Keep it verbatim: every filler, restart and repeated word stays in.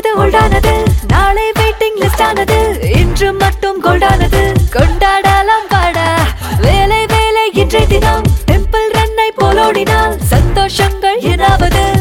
இது ஓல்டானது நாளை waiting list ஆனது இன்று மட்டும் கோல்டானது கொண்டாடலாம் பாடா வேலை வேலை இன்றைய தினம் டெம்பிள் ரன்னை போலோடினால் சந்தோஷங்கள் என்னாவது